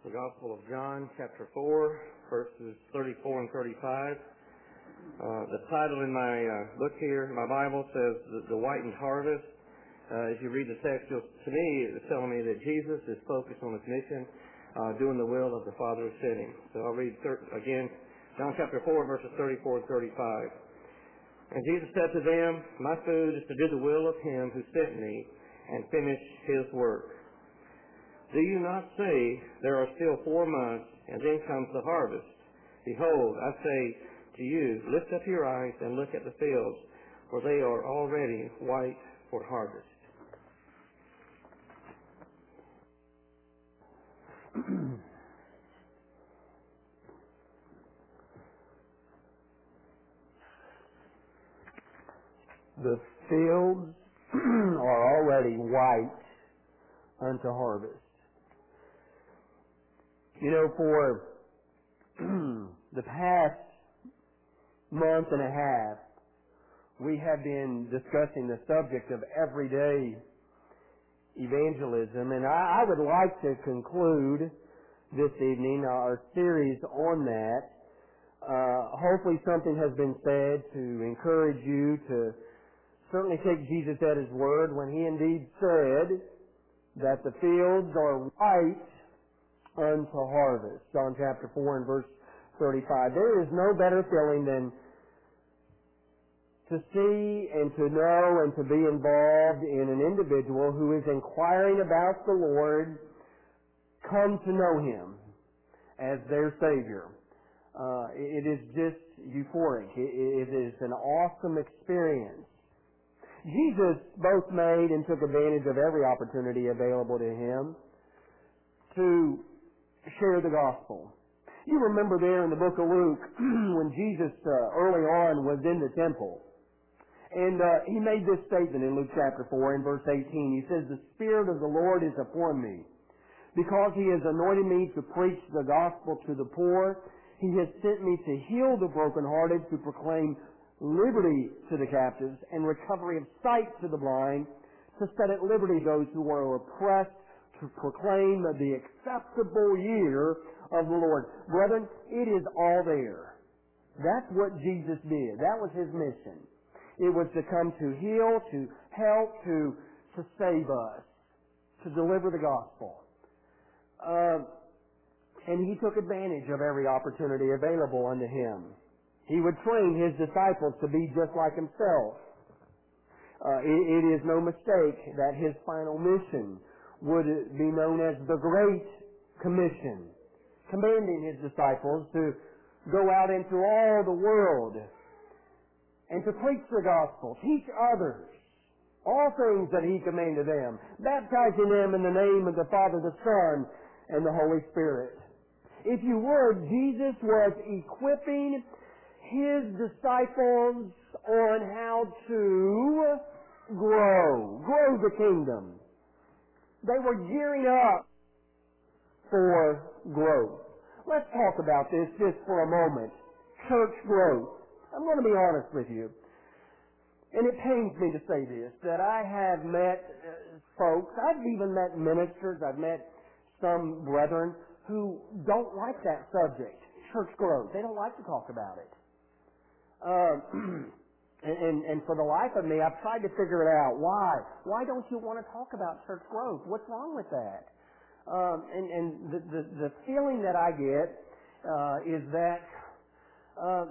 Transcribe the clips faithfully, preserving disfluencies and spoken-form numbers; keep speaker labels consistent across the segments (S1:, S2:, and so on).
S1: the Gospel of John, chapter four, verses thirty-four and thirty-five. Uh, the title in my uh, book here, my Bible, says The, the Whitened Harvest. Uh, as you read the text, you'll, to me, it's telling me that Jesus is focused on his mission, uh, doing the will of the Father who sent him. So I'll read thir- again, John chapter four, verses thirty-four and thirty-five. And Jesus said to them, "My food is to do the will of him who sent me and finish his work. Do you not say, there are still four months, and then comes the harvest? Behold, I say to you, lift up your eyes and look at the fields, for they are already white for harvest."
S2: The fields are already white unto harvest. You know, for the past month and a half, we have been discussing the subject of everyday evangelism, and I, I would like to conclude this evening our series on that. Uh, hopefully something has been said to encourage you to certainly take Jesus at his word when he indeed said that the fields are white unto harvest. John chapter four and verse thirty-five. There is no better feeling than to see and to know and to be involved in an individual who is inquiring about the Lord, come to know him as their Savior. Uh, it is just euphoric. It, it is an awesome experience. Jesus both made and took advantage of every opportunity available to him to share the gospel. You remember there in the book of Luke when Jesus uh, early on was in the temple, and uh, he made this statement in Luke chapter four in verse eighteen. He says, "The Spirit of the Lord is upon me, because he has anointed me to preach the gospel to the poor. He has sent me to heal the brokenhearted, to proclaim liberty to the captives, and recovery of sight to the blind, to set at liberty those who are oppressed, to proclaim the acceptable year of the Lord." Brethren, it is all there. That's what Jesus did. That was his mission. It was to come to heal, to help, to, to save us, to deliver the gospel. Uh, and he took advantage of every opportunity available unto him. He would train his disciples to be just like himself. Uh, it, it is no mistake that his final mission would be known as the Great Commission, commanding his disciples to go out into all the world and to preach the gospel, teach others all things that he commanded them, baptizing them in the name of the Father, the Son, and the Holy Spirit. If you would, Jesus was equipping his disciples on how to grow, grow the kingdom. They were gearing up for growth. Let's talk about this just for a moment. Church growth. I'm going to be honest with you. And it pains me to say this, that I have met uh, folks, I've even met ministers, I've met some brethren who don't like that subject, church growth. They don't like to talk about it. Uh, and, and, and for the life of me, I've tried to figure it out. Why? Why don't you want to talk about church growth? What's wrong with that? Um, and and the, the, the feeling that I get uh, is that uh,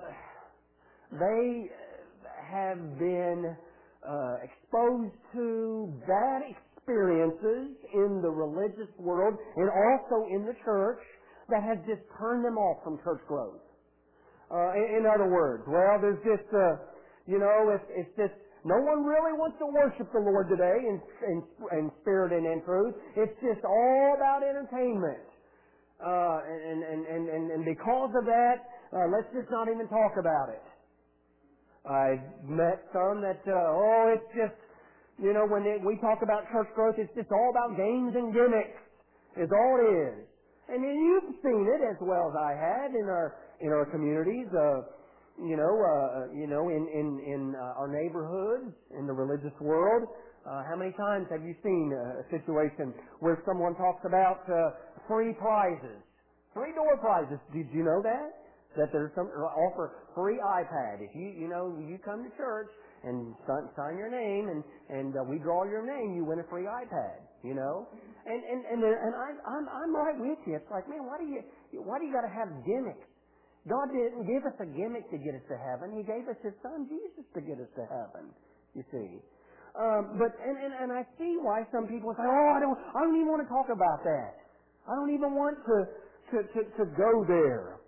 S2: they have been uh, exposed to bad experiences in the religious world and also in the church that has just turned them off from church growth. Uh, in, in other words, well, there's just, uh, you know, it's, it's just, no one really wants to worship the Lord today in, in, in spirit and in truth. It's just all about entertainment. Uh, and, and, and, and, and because of that, uh, let's just not even talk about it. I've met some that, uh, oh, it's just, you know, when it, we talk about church growth, it's just all about games and gimmicks, is all it is. And you've seen it as well as I have in our in our communities, uh, you know, uh, you know, in in in uh, our neighborhoods, in the religious world. Uh, how many times have you seen a situation where someone talks about uh, free prizes? Free door prizes. Did you know that? That there's some offer free iPad. If you you know you come to church and sign, sign your name and and uh, we draw your name, you win a free iPad. You know, and and and there, and I I'm I'm right with you. It's like, man, why do you why do you got to have gimmicks? God didn't give us a gimmick to get us to heaven. He gave us His Son Jesus to get us to heaven. You see. Um, but and, and and I see why some people say, oh, I don't I don't even want to talk about that. I don't even want to to to, to go there.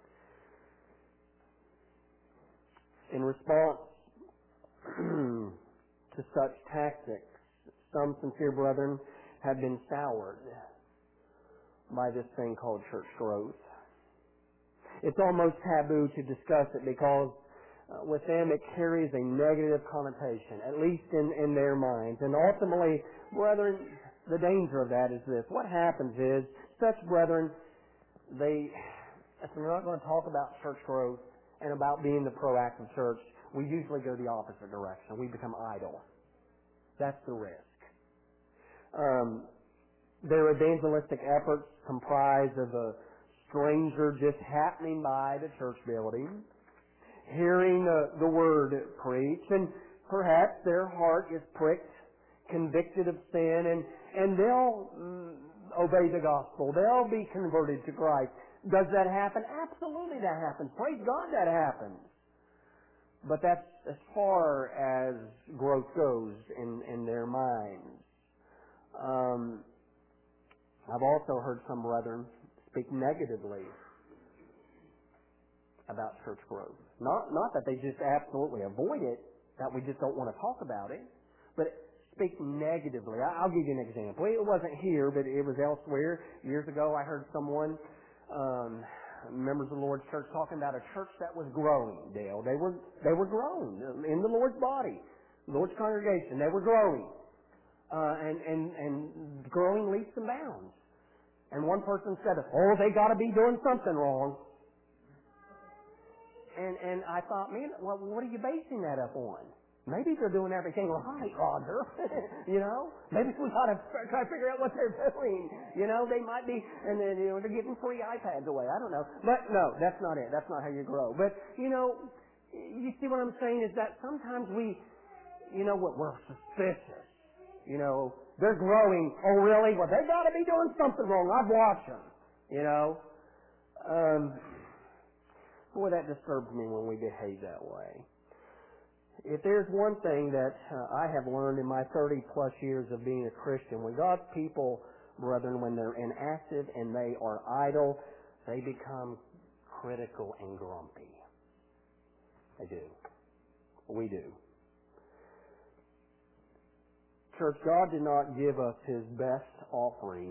S2: In response to such tactics, some sincere brethren have been soured by this thing called church growth. It's almost taboo to discuss it because uh, with them it carries a negative connotation, at least in, in their minds. And ultimately, brethren, the danger of that is this. What happens is, such brethren, they, if we're not going to talk about church growth and about being the proactive church, we usually go the opposite direction. We become idle. That's the risk. Um, their evangelistic efforts comprise of a stranger just happening by the church building, hearing uh, the word preached, and perhaps their heart is pricked, convicted of sin, and, and they'll mm, obey the gospel. They'll be converted to Christ. Does that happen? Absolutely that happens. Praise God that happens. But that's as far as growth goes in, in their minds. Um, I've also heard some brethren speak negatively about church growth. Not, not that they just absolutely avoid it, that we just don't want to talk about it, but speak negatively. I'll give you an example. It wasn't here, but it was elsewhere. Years ago, I heard someone, um, members of the Lord's church, talking about a church that was growing, Dale. They were, they were growing in the Lord's body, Lord's congregation. They were growing. Uh, and, and, and growing leaps and bounds. And one person said, oh, they got to be doing something wrong. And and I thought, man, well, what are you basing that up on? Maybe they're doing everything right, Roger. You know, maybe we ought to try to figure out what they're doing. You know, they might be, and then you know they're giving free iPads away. I don't know, but no, that's not it. That's not how you grow. But you know, you see what I'm saying is that sometimes we, you know, what we're suspicious. You know, they're growing. Oh, really? Well, they got to be doing something wrong. I've watched them. You know, um, boy, that disturbs me when we behave that way. If there's one thing that uh, I have learned in my thirty plus years of being a Christian, when God's people, brethren, when they're inactive and they are idle, they become critical and grumpy. They do. We do. Church, God did not give us His best offering.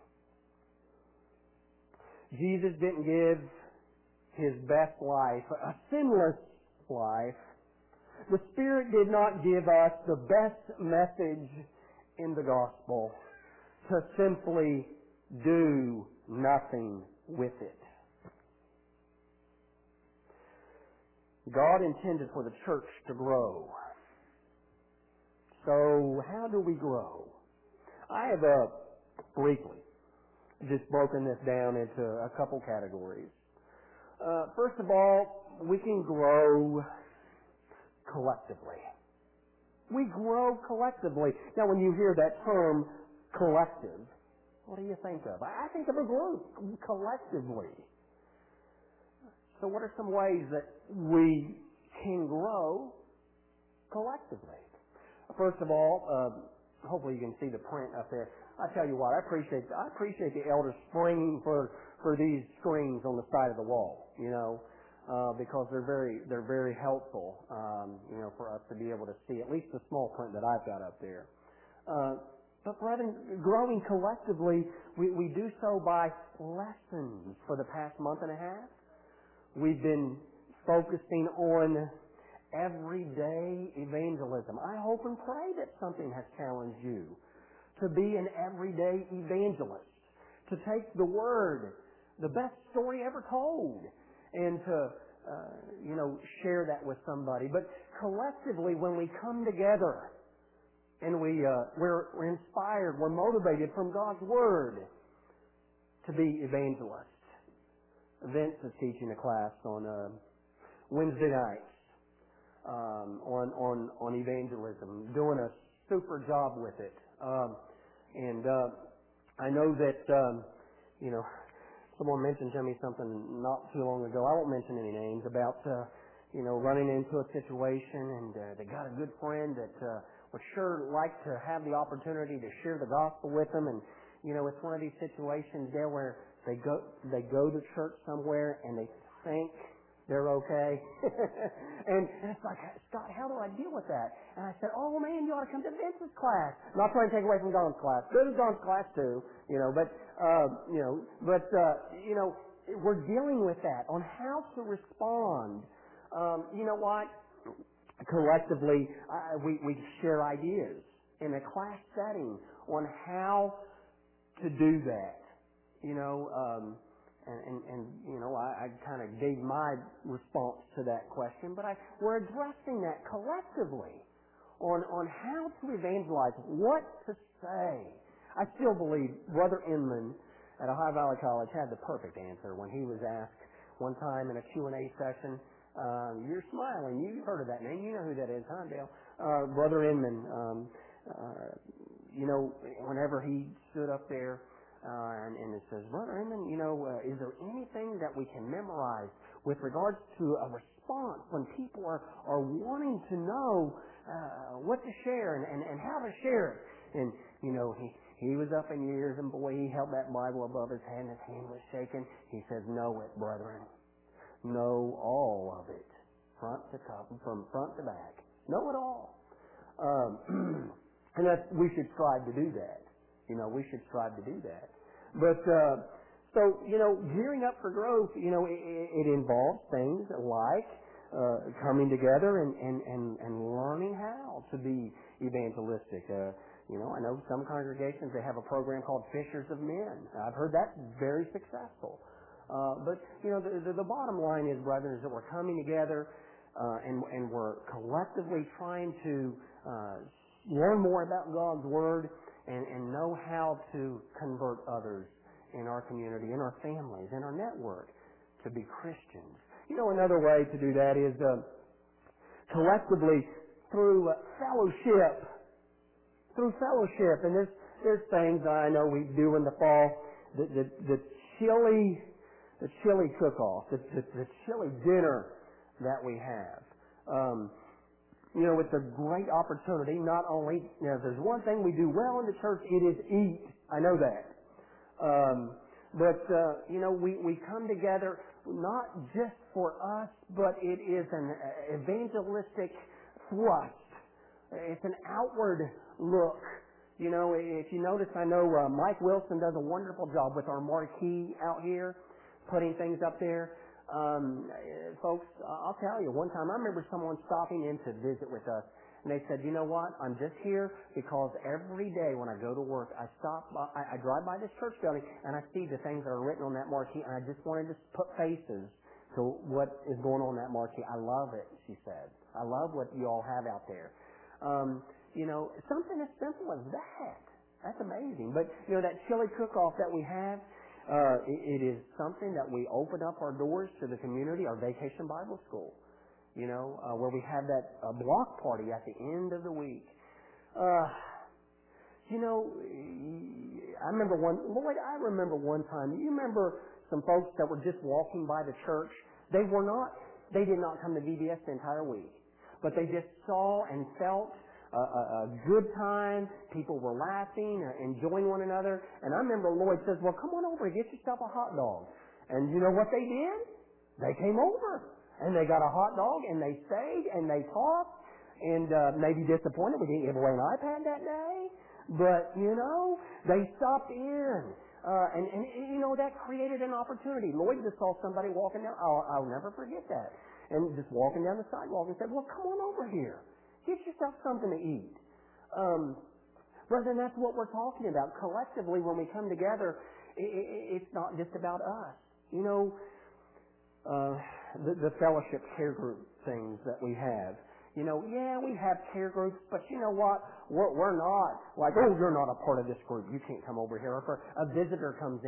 S2: Jesus didn't give His best life, a sinless life. The Spirit did not give us the best message in the gospel to simply do nothing with it. God intended for the church to grow. So how do we grow? I have uh, briefly just broken this down into a couple categories. Uh, first of all, we can grow collectively. We grow collectively. Now, when you hear that term, collective, what do you think of? I think of a group, collectively. So what are some ways that we can grow collectively? First of all, uh, hopefully you can see the print up there. I tell you what, I appreciate I appreciate the elders springing for for these screens on the side of the wall. You know, uh, because they're very they're very helpful. Um, you know, for us to be able to see at least the small print that I've got up there. Uh, but brethren, growing collectively, we we do so by lessons. For the past month and a half, we've been focusing on everyday evangelism. I hope and pray that something has challenged you to be an everyday evangelist, to take the word, the best story ever told, and to, uh, you know, share that with somebody. But collectively, when we come together and we, uh, we're, we're inspired, we're motivated from God's word to be evangelists. Vince is teaching a class on uh, Wednesday nights um, on on on evangelism, doing a super job with it. Um, and uh, I know that um, you know someone mentioned to me something not too long ago. I won't mention any names about uh, you know running into a situation, and uh, they got a good friend that uh, would sure like to have the opportunity to share the gospel with them. And you know it's one of these situations there where they go they go to church somewhere and they think they're okay. and, and it's like, Scott, how do I deal with that? And I said, oh man, you ought to come to Vince's class. Not trying to take away from Don's class. Good as Don's class too, you know, but, uh, you know, but, uh, you know, we're dealing with that on how to respond. Um, you know what? Collectively, uh, we, we share ideas in a class setting on how to do that. You know, um, And, and, and you know, I, I kind of gave my response to that question, but I, we're addressing that collectively on, on how to evangelize, what to say. I still believe Brother Inman at Ohio Valley College had the perfect answer when he was asked one time in a Q and A session. Um, you're smiling. You've heard of that name. You know who that is, huh, Dale? Uh, Brother Inman, um, uh, you know, whenever he stood up there, Uh, and, and it says, Brother Inman, you know, uh, is there anything that we can memorize with regards to a response when people are, are wanting to know uh, what to share and, and, and how to share it? And, you know, he, he was up in years, and boy, he held that Bible above his head, and his hand was shaking. He says, know it, brethren. Know all of it, front to top, from front to back. Know it all. Um, and that's, we should strive to do that. You know, we should strive to do that. But, uh, so, you know, gearing up for growth, you know, it, it involves things like uh, coming together and, and, and, and learning how to be evangelistic. Uh, you know, I know some congregations, they have a program called Fishers of Men. I've heard that's very successful. Uh, but, you know, the, the, the bottom line is, brethren, is that we're coming together uh, and, and we're collectively trying to uh, learn more about God's Word and, and know how to convert others in our community, in our families, in our network to be Christians. You know, another way to do that is uh, collectively through uh, fellowship. Through fellowship. And there's, there's things I know we do in the fall. The, the, the chili, the chili cook-off, the, the, the chili dinner that we have. Um, You know, it's a great opportunity. Not only, you know, if there's one thing we do well in the church, it is eat. I know that. Um, but, uh, you know, we, we come together not just for us, but it is an evangelistic thrust. It's an outward look. You know, if you notice, I know uh, Mike Wilson does a wonderful job with our marquee out here, putting things up there. Um, folks, I'll tell you, one time I remember someone stopping in to visit with us, and they said, you know what, I'm just here because every day when I go to work, I stop, by, I, I drive by this church building, and I see the things that are written on that marquee, and I just wanted to put faces to what is going on in that marquee. I love it, she said. I love what you all have out there. Um, you know, something as simple as that. That's amazing. But, you know, that chili cook-off that we have, Uh, it, it is something that we open up our doors to the community, our Vacation Bible School, you know, uh, where we have that uh, block party at the end of the week. Uh, you know, I remember one, Lloyd, I remember one time, you remember some folks that were just walking by the church? They were not, they did not come to V B S the entire week, but they just saw and felt A, a, a good time. People were laughing, uh, enjoying one another. And I remember Lloyd says, well, come on over and get yourself a hot dog. And you know what they did? They came over. And they got a hot dog, and they stayed, and they talked. And uh, maybe disappointed we didn't give away an iPad that day. But, you know, they stopped in. Uh, and, and, you know, that created an opportunity. Lloyd just saw somebody walking down. I'll, I'll never forget that. And just walking down the sidewalk and said, well, come on over here. Get yourself something to eat. Um, brethren, that's what we're talking about. Collectively, when we come together, it, it, it's not just about us. You know, uh, the, the fellowship care group things that we have. You know, yeah, we have care groups, but you know what? We're, we're not like, oh, you're not a part of this group. You can't come over here. Or if a visitor comes in,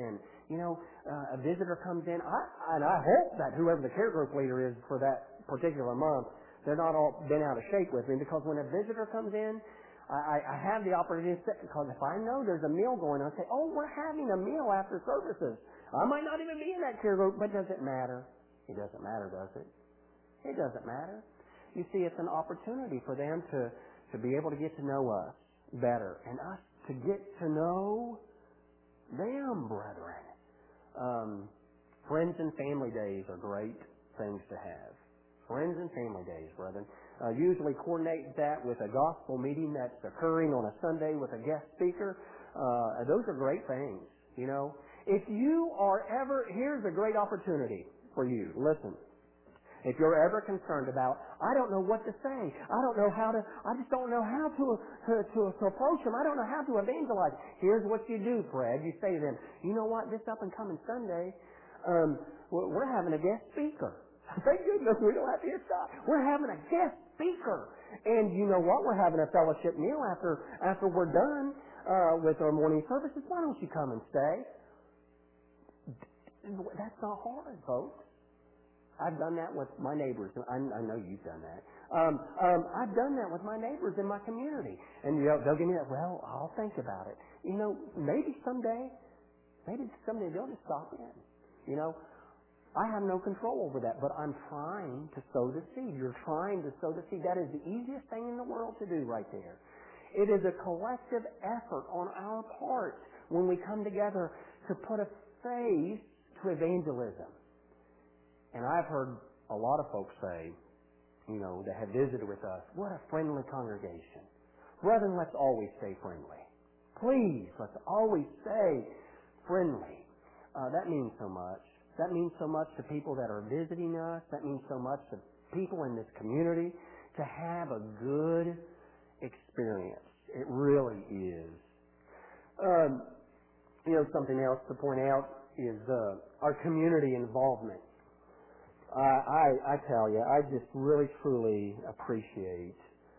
S2: You know, uh, a visitor comes in, I, and I hope that whoever the care group leader is for that particular month, they're not all been out of shape with me, because when a visitor comes in, I, I have the opportunity to say, because if I know there's a meal going on, I say, oh, we're having a meal after services. I might not even be in that care group, but does it matter? It doesn't matter, does it? It doesn't matter. You see, it's an opportunity for them to, to be able to get to know us better, and us to get to know them, brethren. Um, friends and family days are great things to have. Friends and family days, brethren. Uh, usually coordinate that with a gospel meeting that's occurring on a Sunday with a guest speaker. Uh, those are great things, you know. If you are ever, here's a great opportunity for you. Listen. If you're ever concerned about, I don't know what to say. I don't know how to, I just don't know how to, to, to, to approach them. I don't know how to evangelize. Here's what you do, Fred. You say to them, you know what, this up and coming Sunday, um, we're having a guest speaker. Thank goodness we don't have to hear Scott. We're having a guest speaker. And you know what? We're having a fellowship meal after, after we're done, uh, with our morning services. Why don't you come and stay? That's not hard, folks. I've done that with my neighbors. I, I know you've done that. Um, um, I've done that with my neighbors in my community. And you know, they'll give me that, well, I'll think about it. You know, maybe someday, maybe someday they'll just stop in. You know, I have no control over that, but I'm trying to sow the seed. You're trying to sow the seed. That is the easiest thing in the world to do right there. It is a collective effort on our part when we come together to put a face to evangelism. And I've heard a lot of folks say, you know, that have visited with us, what a friendly congregation. Brethren, let's always stay friendly. Please, let's always stay friendly. Uh, that means so much. That means so much to people that are visiting us. That means so much to people in this community to have a good experience. It really is. Um, you know, something else to point out is uh, our community involvement. I, I, I tell you, I just really, truly appreciate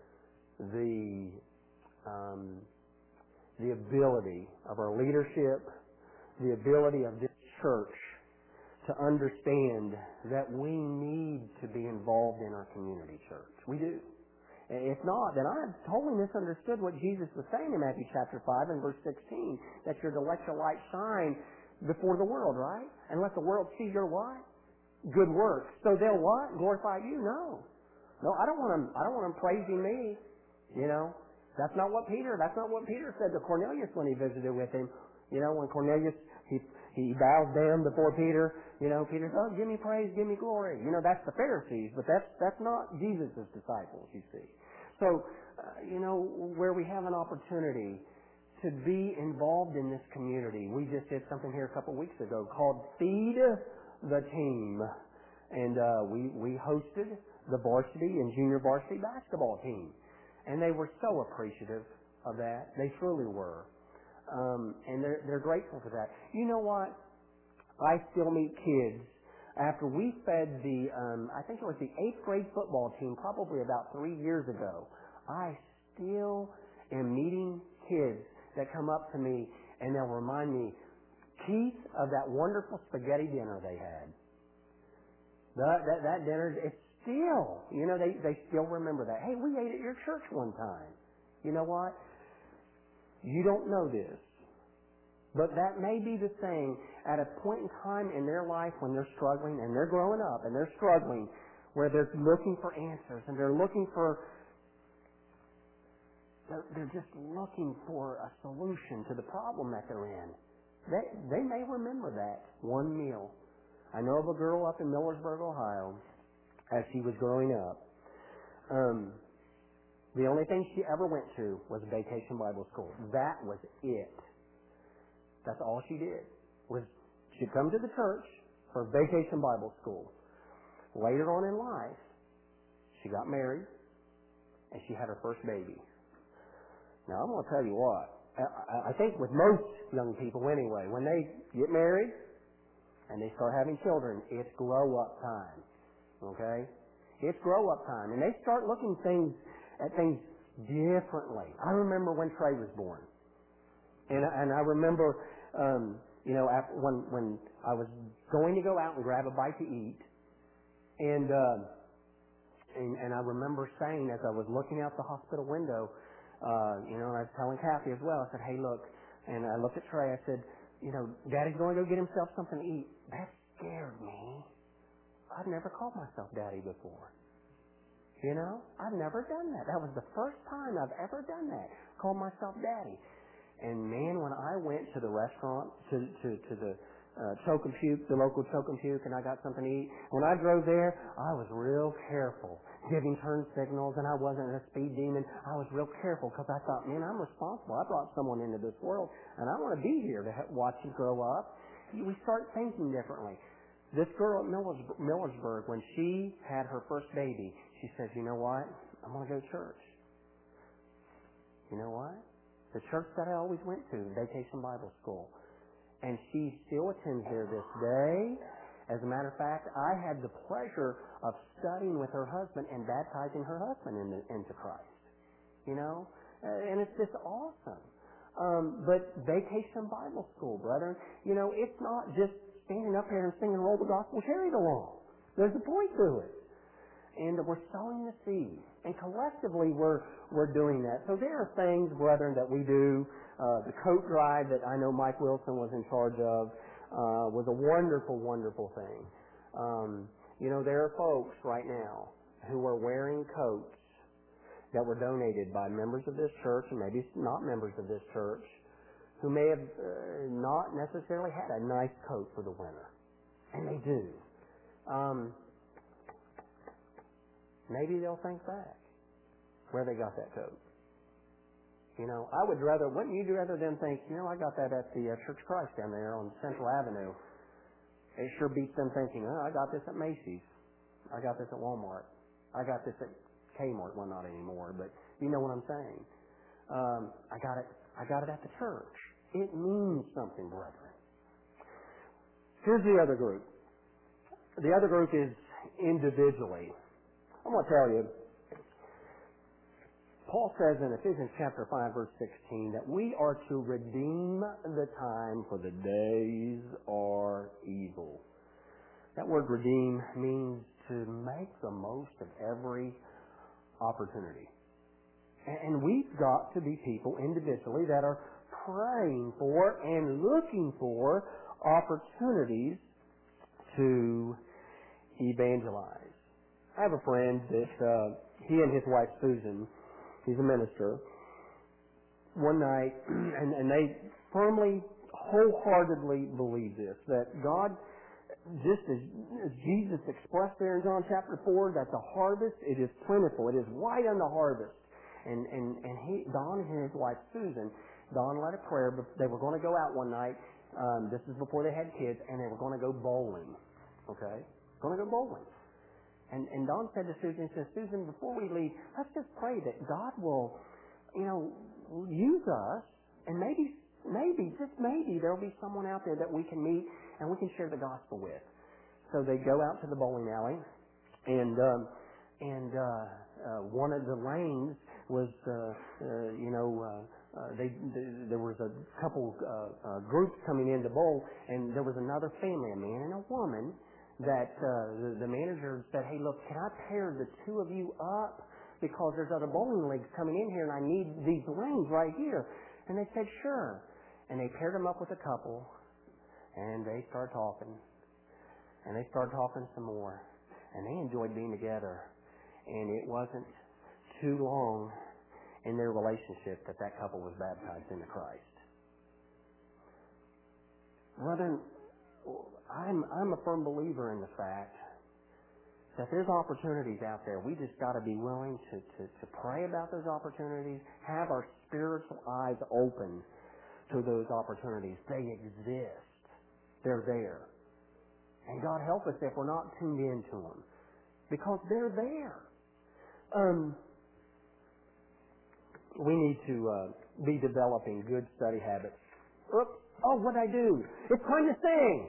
S2: the um, the ability of our leadership, the ability of this church to understand that we need to be involved in our community church. We do. If not, then I've totally misunderstood what Jesus was saying in Matthew chapter five and verse sixteen, that you're to let your light shine before the world, right? And let the world see your what? Good works. So they'll what? Glorify you? No. No, I don't want them, I don't want them praising me. You know? That's not what Peter, that's not what Peter said to Cornelius when he visited with him. You know, when Cornelius, he, he bows down before Peter, you know, Peter says, oh, give me praise, give me glory. You know, that's the Pharisees, but that's, that's not Jesus' disciples, you see. So, uh, you know, where we have an opportunity to be involved in this community. We just did something here a couple weeks ago called Feed the Team. And uh, we, we hosted the varsity and junior varsity basketball team. And they were so appreciative of that. They truly were. Um, and they're, they're grateful for that. You know what? I still meet kids. After we fed the, um, I think it was the eighth grade football team probably about three years ago, I still am meeting kids that come up to me and they'll remind me, Keith, of that wonderful spaghetti dinner they had. That, that, that dinner, it's still, you know, they, they still remember that. Hey, we ate at your church one time. You know what? You don't know this, but that may be the thing at a point in time in their life when they're struggling and they're growing up and they're struggling, where they're looking for answers and they're looking for, they're, they're just looking for a solution to the problem that they're in. They, they may remember that one meal. I know of a girl up in Millersburg, Ohio, as she was growing up. Um, the only thing she ever went to was Vacation Bible School. That was it. That's all she did. Was she'd come to the church for Vacation Bible School. Later on in life, she got married, and she had her first baby. Now, I'm going to tell you what. I think with most young people anyway, when they get married and they start having children, it's grow-up time. Okay? It's grow-up time. And they start looking things at things differently. I remember when Trey was born. And, and I remember, um, you know, after, when when I was going to go out and grab a bite to eat, and uh, and, and I remember saying as I was looking out the hospital window, uh, you know, and I was telling Kathy as well, I said, hey, look, and I looked at Trey, I said, you know, Daddy's going to go get himself something to eat. That scared me. I've never called myself Daddy before. You know, I've never done that. That was the first time I've ever done that. Called myself Daddy. And man, when I went to the restaurant, to to, to the uh, Choke and Puke, the local Choke and Puke, and I got something to eat, when I drove there, I was real careful, giving turn signals, and I wasn't a speed demon. I was real careful because I thought, man, I'm responsible. I brought someone into this world, and I want to be here to watch you grow up. We start thinking differently. This girl at Millersburg, when she had her first baby, she says, you know what? I'm going to go to church. You know what? The church that I always went to, Vacation Bible School. And she still attends there this day. As a matter of fact, I had the pleasure of studying with her husband and baptizing her husband into, into Christ. You know? And it's just awesome. Um, but Vacation Bible School, brethren, you know, it's not just standing up here and singing Roll the Gospel Chariot along. There's a point to it. And we're sowing the seed. And collectively we're we're doing that. So there are things, brethren, that we do. Uh, the coat drive that I know Mike Wilson was in charge of uh, was a wonderful, wonderful thing. Um, you know, there are folks right now who are wearing coats that were donated by members of this church, and maybe not members of this church, who may have uh, not necessarily had a nice coat for the winter. And they do. Um, maybe they'll think back where they got that coat. You know, I would rather, wouldn't you rather than think, you know, I got that at the uh, Church of Christ down there on Central Avenue. It sure beats them thinking, oh, I got this at Macy's. I got this at Walmart. I got this at Kmart. Well, not anymore, but you know what I'm saying. Um, I got it. I got it at the church. It means something, brethren. Here's the other group. The other group is individually. I'm going to tell you, Paul says in Ephesians chapter five, verse sixteen, that we are to redeem the time, for the days are evil. That word redeem means to make the most of every opportunity. And we've got to be people individually that are praying for and looking for opportunities to evangelize. I have a friend that uh, he and his wife Susan, he's a minister, one night, and, and they firmly, wholeheartedly believe this, that God, just as, as Jesus expressed there in John chapter four, that the harvest, it is plentiful, it is white on the harvest. And, and, and he, Don and his wife Susan, Don led a prayer, but they were going to go out one night, um, this is before they had kids, and they were going to go bowling. Okay? Going to go bowling. And, and Don said to Susan, he says, Susan, before we leave, let's just pray that God will, you know, use us, and maybe, maybe, just maybe, there'll be someone out there that we can meet and we can share the gospel with. So they go out to the bowling alley, and um, and uh, uh, one of the lanes was, uh, uh, you know, uh, uh, they, they there was a couple uh, uh, groups coming in to bowl, and there was another family, a man and a woman, that uh, the, the manager said, hey, look, can I pair the two of you up? Because there's other bowling leagues coming in here, and I need these lanes right here. And they said, sure. And they paired them up with a couple, and they started talking. And they started talking some more. And they enjoyed being together. And it wasn't too long in their relationship that that couple was baptized into Christ. Brethren, I'm, I'm a firm believer in the fact that there's opportunities out there. We just got to be willing to, to, to pray about those opportunities, have our spiritual eyes open to those opportunities. They exist. They're there. And God help us if we're not tuned into them, because they're there. Um, we need to uh, be developing good study habits. Oops. Oh, what'd I do? It's time to sing.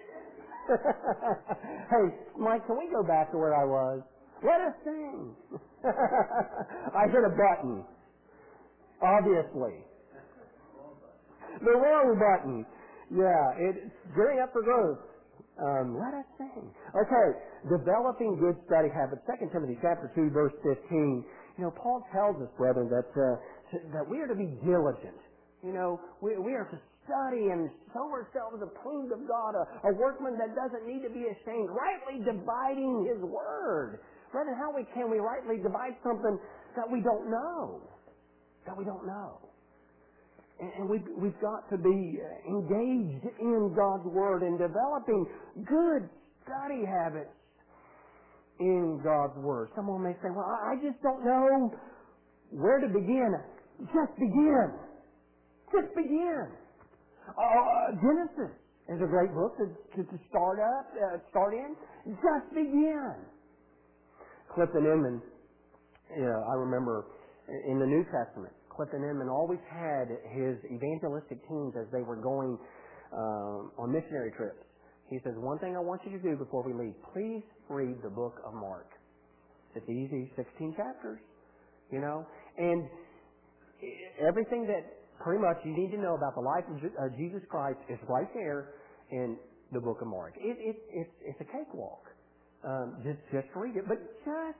S2: Hey, Mike, can we go back to where I was? Let us sing. I hit a button. Obviously. The wrong button. Yeah, it's gearing up for growth. Um, let us sing. Okay, developing good study habits. Second Timothy chapter two, verse fifteen. You know, Paul tells us, brethren, that uh, that we are to be diligent. You know, we we are to study and show ourselves approved of God, a, a workman that doesn't need to be ashamed, rightly dividing His word. Brethren, how we can we rightly divide something that we don't know? That we don't know. And we've, we've got to be engaged in God's Word and developing good study habits in God's Word. Someone may say, well, I just don't know where to begin. Just begin. Just begin. Uh, Genesis is a great book to, to, to start up, uh, start in. Just begin. Clifton Inman, you know, I remember in the New Testament, Clifton Inman always had his evangelistic teams as they were going um, on missionary trips. He says, one thing I want you to do before we leave, please read the book of Mark. It's easy, sixteen chapters, you know. And everything that pretty much you need to know about the life of Jesus Christ is right there in the book of Mark. It, it, it's, it's a cakewalk. Um, just, just read it. But just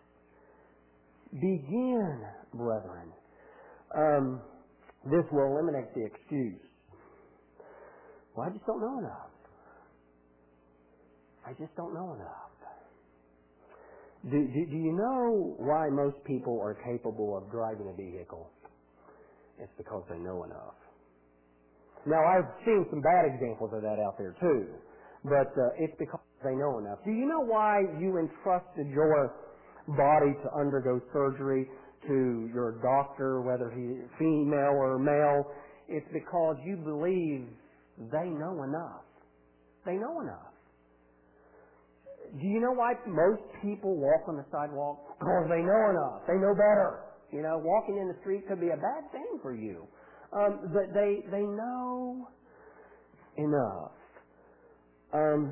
S2: begin, brethren. Um, this will eliminate the excuse. Well, I just don't know enough. I just don't know enough. Do, do, do you know why most people are capable of driving a vehicle? It's because they know enough. Now, I've seen some bad examples of that out there too, but uh, it's because they know enough. Do you know why you entrusted your body to undergo surgery to your doctor, whether he's female or male? It's because you believe they know enough. They know enough. Do you know why most people walk on the sidewalk? Because they know enough. They know better. You know, walking in the street could be a bad thing for you. Um, but they they know enough. Um,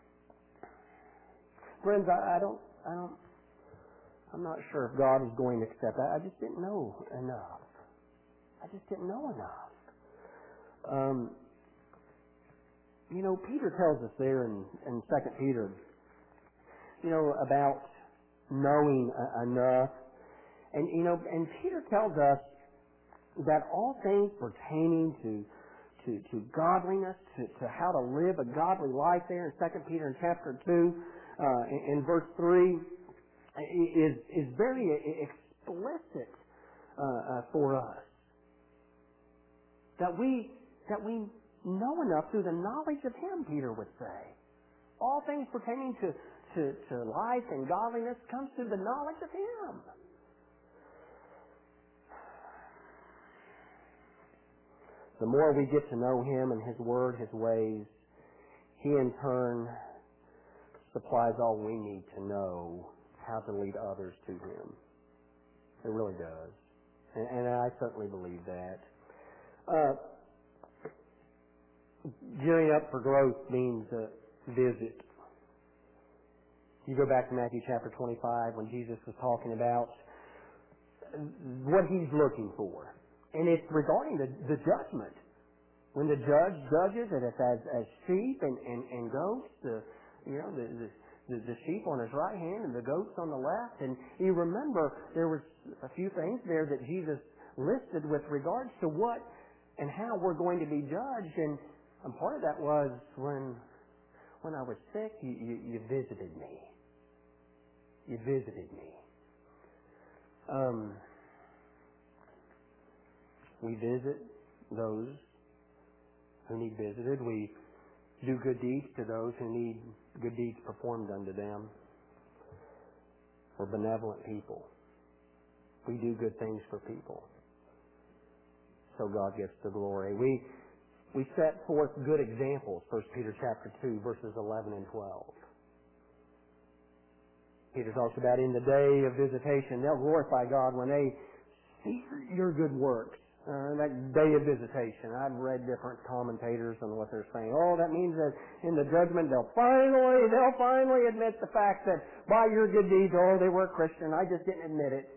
S2: friends, I, I don't I don't I'm not sure if God is going to accept that. I just didn't know enough. I just didn't know enough. Um, you know, Peter tells us there in, in Second Peter, you know, about knowing uh, enough. And, you know, and Peter tells us that all things pertaining to to, to godliness, to, to how to live a godly life there in Second Peter in chapter two, uh, in, in verse three, is is very explicit uh, uh, for us. That we that we know enough through the knowledge of Him, Peter would say. All things pertaining to, to, to life and godliness comes through the knowledge of Him. The more we get to know Him and His Word, His ways, He in turn supplies all we need to know how to lead others to Him. It really does. And, and I certainly believe that. Uh, gearing up for growth means uh, visit. You go back to Matthew chapter twenty-five when Jesus was talking about what He's looking for. And it's regarding the, the judgment. When the judge judges it, it's as, as sheep and, and, and goats, the, you know, the, the, the, the sheep on His right hand and the goats on the left. And you remember there was a few things there that Jesus listed with regards to what and how we're going to be judged. And, and part of that was when when I was sick, you, you, you visited me. You visited me. Um... We visit those who need visited. We do good deeds to those who need good deeds performed unto them. We're benevolent people. We do good things for people. So God gets the glory. We we set forth good examples, First Peter chapter two, verses eleven and twelve. Peter talks about in the day of visitation, they'll glorify God when they see your good works. Uh, that day of visitation. I've read different commentators on what they're saying. Oh, that means that in the judgment they'll finally, they'll finally admit the fact that by your good deeds, oh, they were a Christian. I just didn't admit it.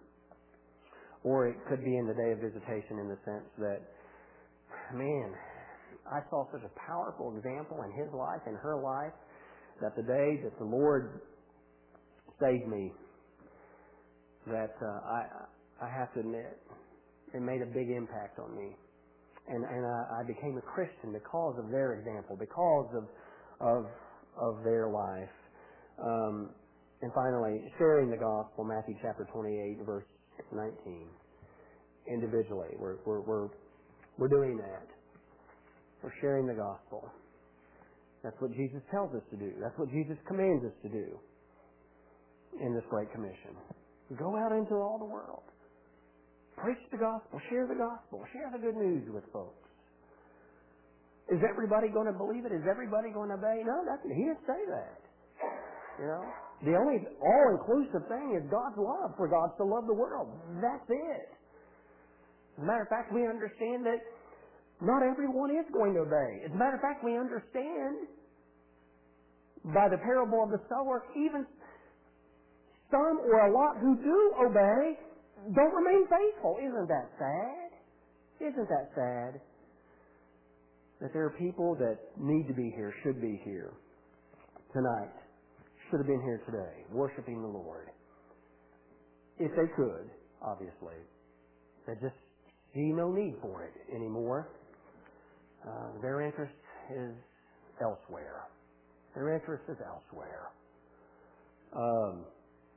S2: Or it could be in the day of visitation in the sense that, man, I saw such a powerful example in his life, in her life, that the day that the Lord saved me, that uh, I I have to admit, it made a big impact on me. And and I, I became a Christian because of their example, because of of of their life. Um, and finally, sharing the gospel, Matthew chapter twenty-eight, verse nineteen. Individually, we're we're we're we're doing that. We're sharing the gospel. That's what Jesus tells us to do. That's what Jesus commands us to do in this Great Commission. Go out into all the world. Preach the gospel. Share the gospel. Share the good news with folks. Is everybody going to believe it? Is everybody going to obey? No, that's, he didn't say that. You know, the only all-inclusive thing is God's love, for God to love the world. That's it. As a matter of fact, we understand that not everyone is going to obey. As a matter of fact, we understand by the parable of the sower, even some or a lot who do obey don't remain faithful. Isn't that sad? Isn't that sad? That there are people that need to be here, should be here tonight, should have been here today, worshiping the Lord. If they could, obviously. They just see no need for it anymore. Uh, their interest is elsewhere. Their interest is elsewhere. Um,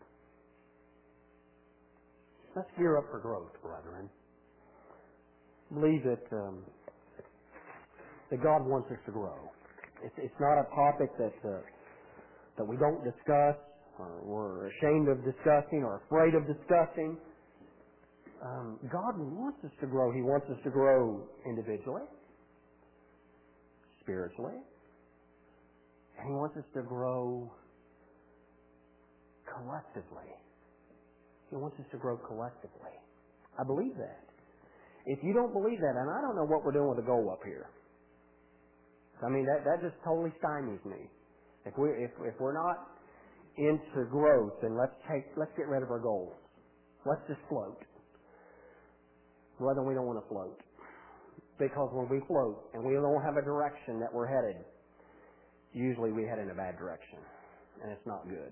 S2: let's gear up for growth, brethren. Believe that um, that God wants us to grow. It's, it's not a topic that uh, that we don't discuss, or we're ashamed of discussing, or afraid of discussing. Um, God wants us to grow. He wants us to grow individually, spiritually, and He wants us to grow collectively. He wants us to grow collectively. I believe that. If you don't believe that, and I don't know what we're doing with the goal up here. I mean, that, that just totally stymies me. If we if if we're not into growth, then let's take let's get rid of our goals. Let's just float. Brethren, we don't want to float. Because when we float and we don't have a direction that we're headed, usually we head in a bad direction. And it's not good.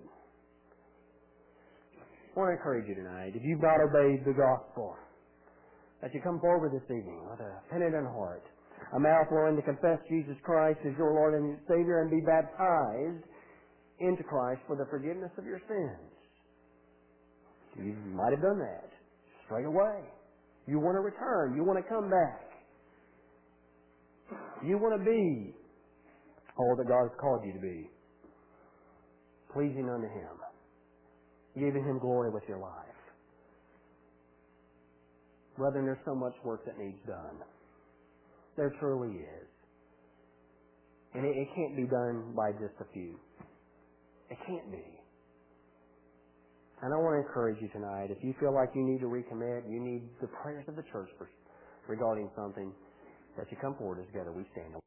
S2: I want to encourage you tonight, if you've not obeyed the gospel, that you come forward this evening with a penitent heart, a mouth willing to confess Jesus Christ as your Lord and Savior, and be baptized into Christ for the forgiveness of your sins. You might have done that straight away. You want to return. You want to come back. You want to be all that God has called you to be. Pleasing unto Him. Giving Him glory with your life. Brethren, there's so much work that needs done. There truly is. And it, it can't be done by just a few. It can't be. And I want to encourage you tonight, if you feel like you need to recommit, you need the prayers of the church for, regarding something, that you come forward together. We stand.